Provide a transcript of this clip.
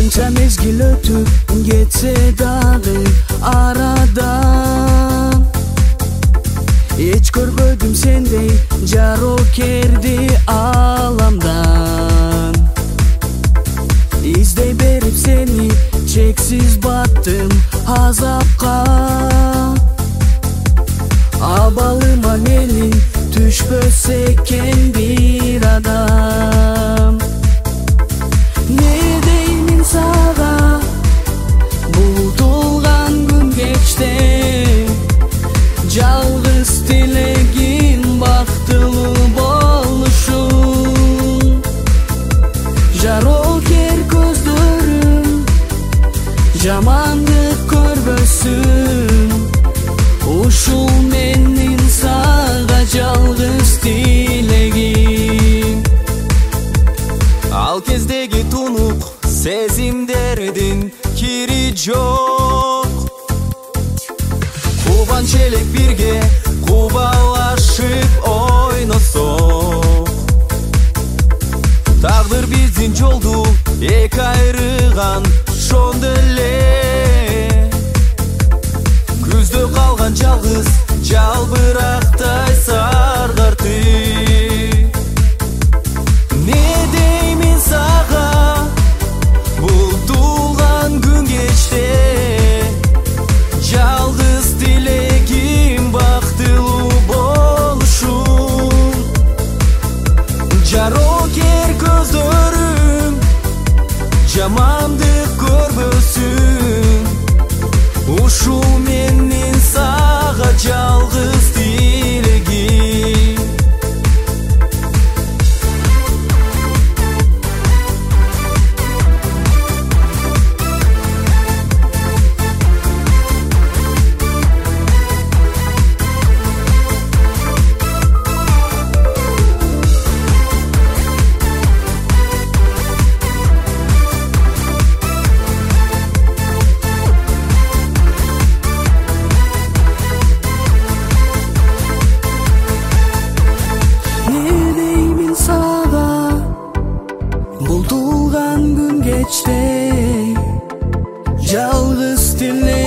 Kança mezgil ötüp geçse dağı aradan, hiç görmedim sendey jarokerdi alamdan. İzdey berip seni çeksiz battım azapka. Abalıma elin düşböseken bir adam. Ne deymin sağa, bulduğun gün geçti. Жалғыз тілегім бақтылы болушun. Жарокер көздөрүм жамандык көрбөсүн. Ушул менин сага жалғыз тілегим. Ал кездеги тунук сезимдердин кири жок. Кубан челек бирге кубалашып ойносок. Тагдыр биздин жолду эки айрыган шондо эле. Күздө калган жалгыз жалбырактай саргартып. Не деймин сага, бул туулган күн кечте. Жалгыз тілегим бактылуу болушун. Жарокер көздөрүм жамандык көрбөсүн. Ушул менин сага жалгыз тилегим. Bulduğun gün geçti, жалгыз тілегим.